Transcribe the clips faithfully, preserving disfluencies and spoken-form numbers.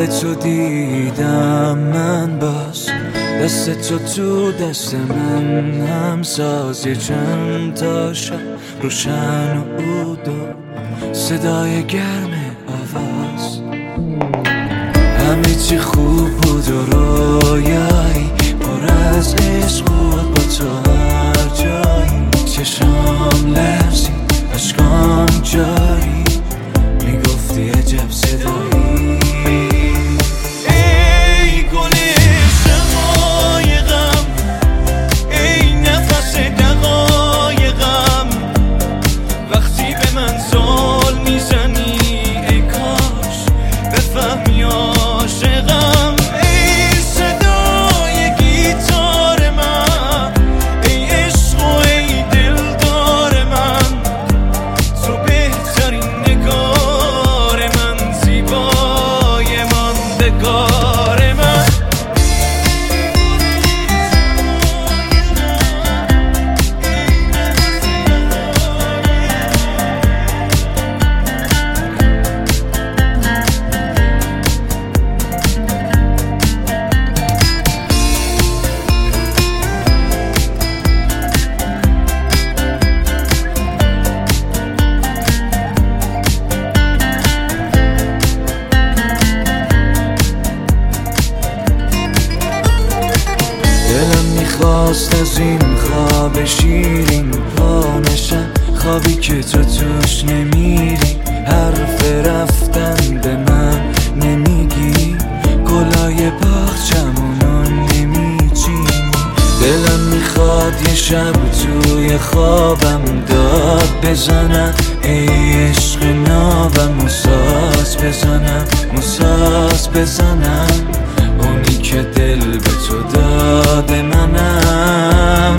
لب تو دیدم من، باز دست تو تو دست من هم ساز. یه چند تا شب روشن و عود و صدای گرم آواز. همه چی خوب بود و رویایی پر از عشق بود با تو هر جایی. چشام لرزید اشکام جاری، میگفتی عجب صدایی. ای گل شقایقم، ای نفس دقایقم، وقتی به من زل میزنی ای کاش بفهمی عاشقم. ای صدای گیتار من، ای عشق و ای دلدار من، تو بهترین نگار من، زیبای ماندگار من. دلم میخواست از این خواب شیرین پا نشم، خوابی که تو توش نمیری. حرف رفتن به من نمیگی، گلای باغچمونو نمیچینی. دلم میخواد یه شب توی خوابم داد بزنم، ای عشق نابم موساز بزنم، موساز بزنم. اونی که دل به تو داده منم،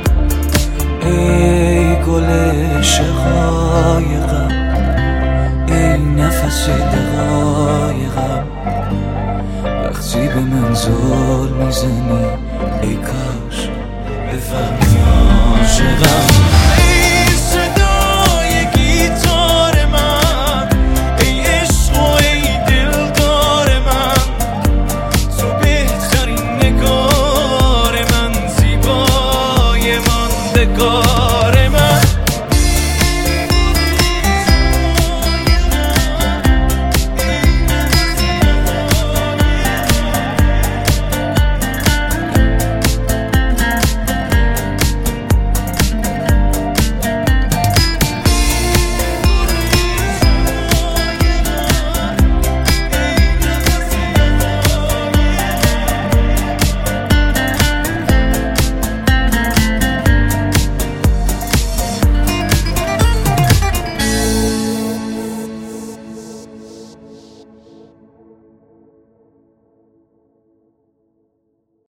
ای گل شقایقم، ای نفس دقایقم، وقتی به من زل میزنی